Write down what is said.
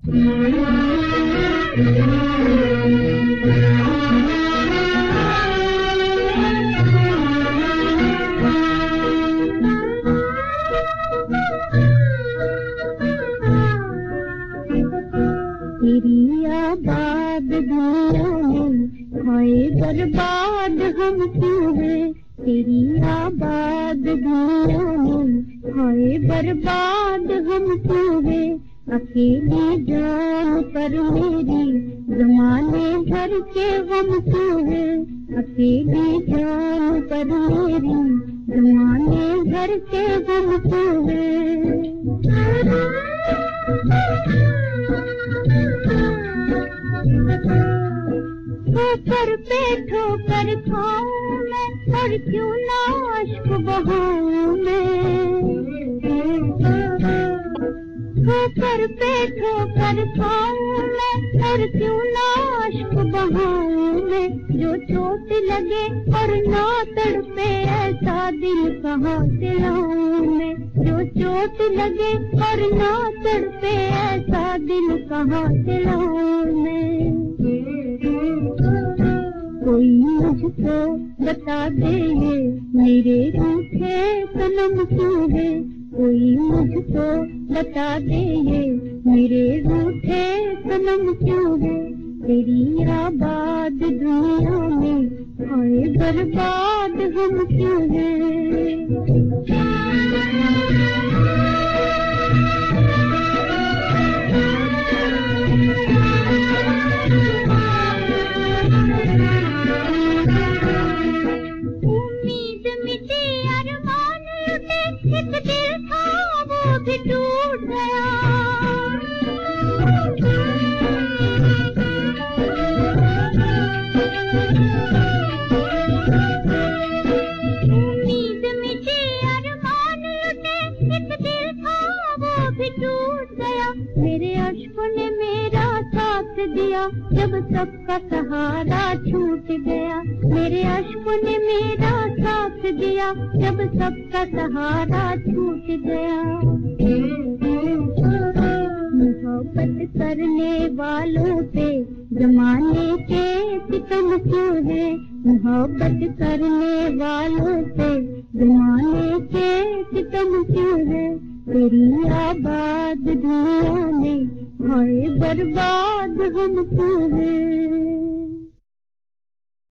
तेरी आबाद दुनिया में हाय बर्बाद हम क्यों हैं। तेरी आबाद दुनिया में हाय बर्बाद हम क्यों हैं। अकेली जान पर मेरी जमाने भर के गम क्यों हैं। अकेली जान पर मेरी जमाने भर के गम क्यों हैं। ठोकर पे ठोकर खाऊं मैं और क्यों ना अश्क बहाऊं मैं। ठोकर पे ठोकर खाऊं मैं और क्यों ना अश्क बहाऊं मैं। जो चोट लगे और ना तड़पे ऐसा दिल कहाँ से लाऊं मैं। जो चोट लगे और ना तड़पे ऐसा दिल कहाँ से लाऊं मैं। कोई मुझको बता दे ये मेरे रूठे सनम क्यों है। कोई मुझको बता दे ये मेरे रूठे सनम क्यों है। तेरी आबाद दुनिया में हाय बर्बाद हम क्यों हैं। उम्मीद मिटी अरमान लुटे एक दिल था वो भी टूट गया। उम्मीद मिटी अरमान लुटे एक दिल था वो भी टूट गया। मेरे अश्कों ने मेरा साथ दिया जब सबका सहारा छूट गया। मेरे अश्कों ने मेरा साथ दिया जब सबका सहारा छूट गया। मोहब्बत करने वालों पे जमाने के सितम क्यों है। मोहब्बत करने वालों पे जमाने के सितम क्यों है। तेरी आबाद दुनिया में हाय बर्बाद हम क्यों हैं।